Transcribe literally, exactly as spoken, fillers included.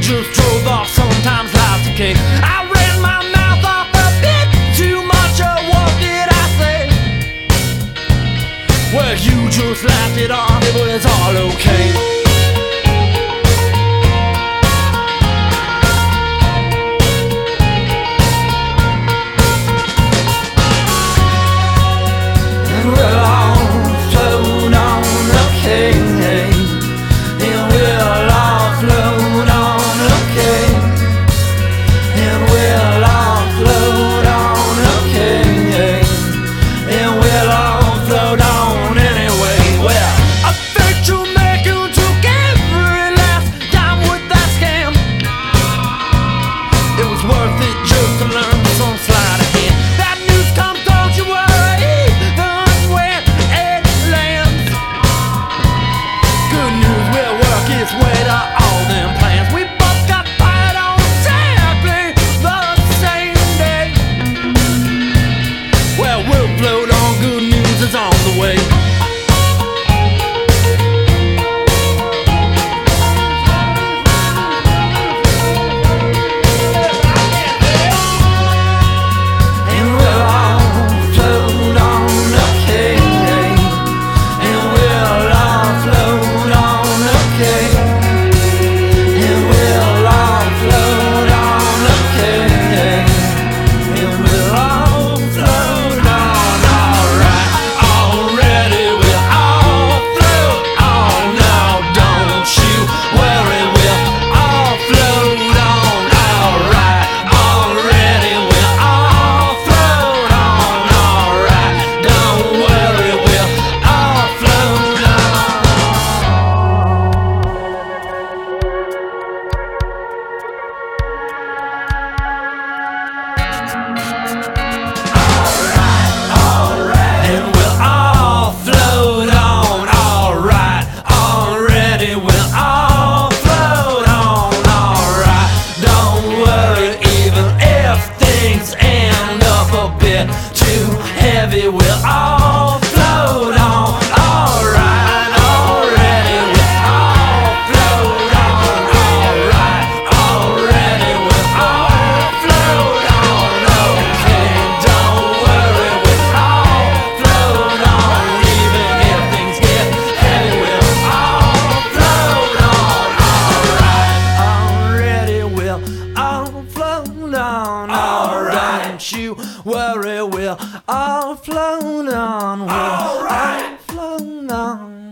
just drove off, sometimes life's a cake. I ran my mouth off a bit too much, or what did I say? Well, you just laughed it off, it was all okay. On the way. Too heavy, we'll all float on. Alright, already, we'll all float on. Alright, already, we'll all float on. Okay, don't worry, we'll all float on. Even if things get heavy, we'll all float on. Alright, already, we'll all float on. Alright, don't you worry, we'll all float on. We'll all float on.